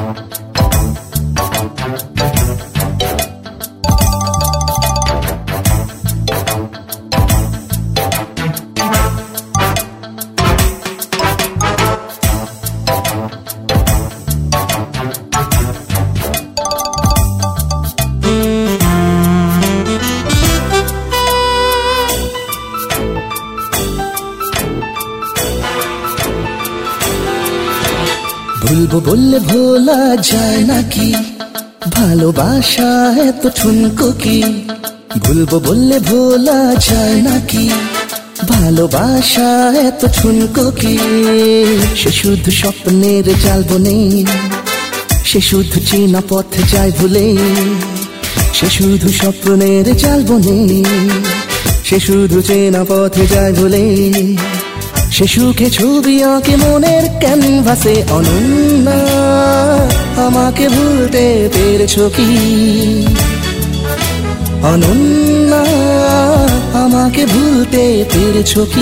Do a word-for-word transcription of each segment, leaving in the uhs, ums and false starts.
ভুলবো বললে ভোলা যায় নাকি, ভালোবাসা এত ঠুনকো কি। ভুলবো বললে ভোলা যায় নাকি, ভালোবাসা এত ঠুনকো কি। সে শুধু স্বপ্নের জাল বনে, সে শুধু চেনা পথ যায় ভুলে। সে শুধু স্বপ্নের জাল বনে, সে শুধু চেনা পথে যায় ভুলে। সে সুখে ছবি আঁকে মনের ক্যানভাসে। অনন্যা আমাকে ভুলতে পেরেছো কি, অনন্যা আমাকে ভুলতে পেরেছো কি।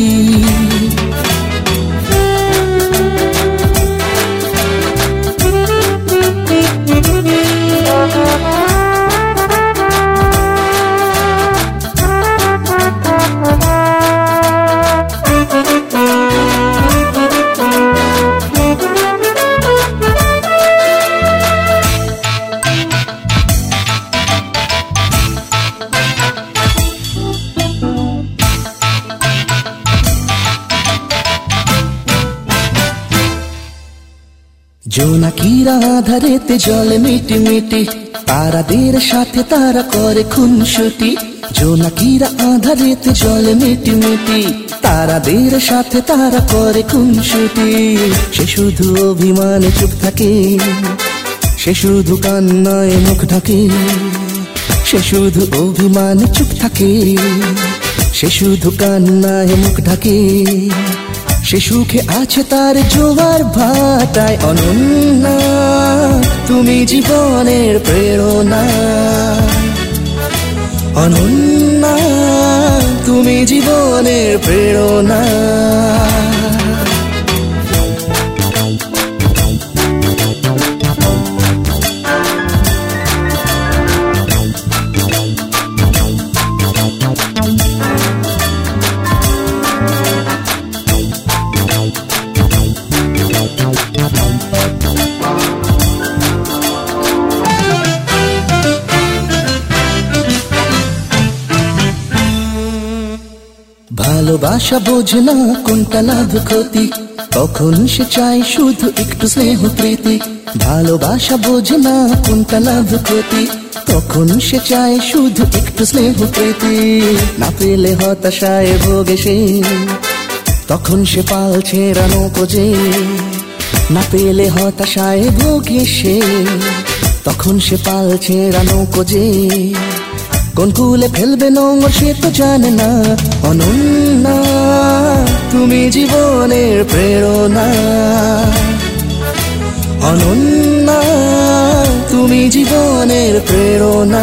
জোনাকিরা আধারেতে জলে মিটি মিটি, তারাদের সাথে তারা করে খুনসুটি। জোনাকিরা আধারেতে জলে মিটি মিটি, তারাদের সাথে তারা করে খুনসুটি। সে শুধু অভিমানে চুপ থাকে, সে শুধু কান্নায় মুখ ঢাকে। সে শুধু অভিমানে চুপ থাকে, সে শুধু কান্নায় মুখ ঢাকে। সে সুখে আছে তার জোয়ার ভাটায়। অনন্যা তুমি জীবনের প্রেরণা, অনন্যা তুমি জীবনের প্রেরণা। ভালোবাসা বোঝে না কোনটা লাভ ক্ষতি, তখন সে চায় শুধু একটু স্নেহ প্রীতি। ভালোবাসা বোঝে না কোনটা লাভ ক্ষতি, তখন সে চায় শুধু একটু স্নেহ প্রীতি। না পেলে হতাশায় ভোগে সে, তখন সে পাল ছেড়ানো খোঁজে। না পেলে হতাশায় ভোগে সে, তখন সে পাল ছেড়ানো খোঁজে। কোন কুলে ফেলবে নোংর সে তো জানে না। অনন্যা তুমি জীবনের প্রেরণা, অনন্যা তুমি জীবনের প্রেরণা।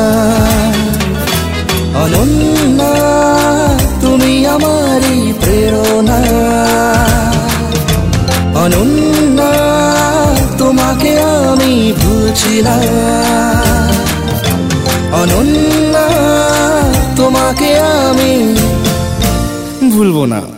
অনন্যা তুমি আমারই প্রেরণা, অনন্যা তোমাকে আমি ভুলছি না। অনন্যা তোমাকে আমি ভুলবো না।